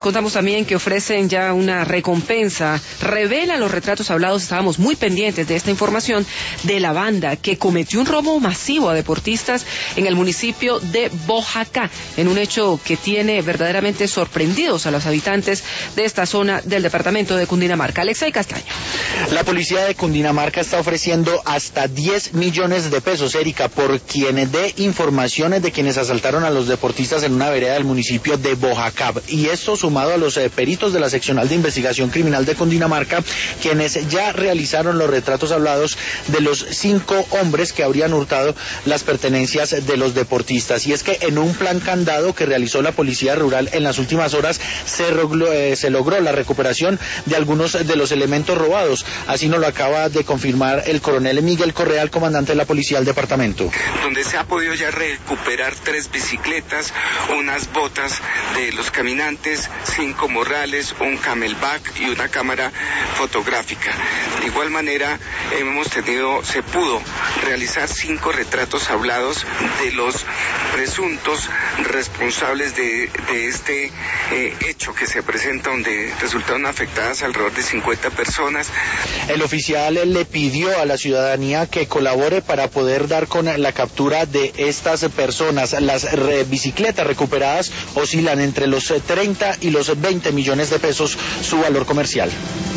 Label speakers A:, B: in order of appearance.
A: Contamos también que ofrecen ya una recompensa, revelan los retratos hablados, estábamos muy pendientes de esta información, de la banda que cometió un robo masivo a deportistas en el municipio de Boyacá, en un hecho que tiene verdaderamente sorprendidos a los habitantes de esta zona del departamento de Cundinamarca. Alexei Castaño.
B: La policía de Cundinamarca está ofreciendo hasta 10 millones de pesos, Erika, por quienes dé informaciones de quienes asaltaron a los deportistas en una vereda del municipio de Boyacá. Y esto sumado a los peritos de la Seccional de Investigación Criminal de Cundinamarca, quienes ya realizaron los retratos hablados de los 5 hombres que habrían hurtado las pertenencias de los deportistas. Y es que en un plan candado que realizó la Policía Rural en las últimas horas se logró la recuperación de algunos de los elementos robados. Así nos lo acaba de confirmar el coronel Miguel Correa, el comandante de la Policía del departamento.
C: Donde se ha podido ya recuperar 3 bicicletas, unas botas de los caminantes, 5 morrales, un camelback y una cámara fotográfica. De igual manera, se pudo realizar 5 retratos hablados de los presuntos responsables de este hecho que se presenta, donde resultaron afectadas alrededor de 50 personas.
B: El oficial le pidió a la ciudadanía que colabore para poder dar con la captura de estas personas. Las bicicletas recuperadas oscilan entre los 30 y los 20 millones de pesos su valor comercial.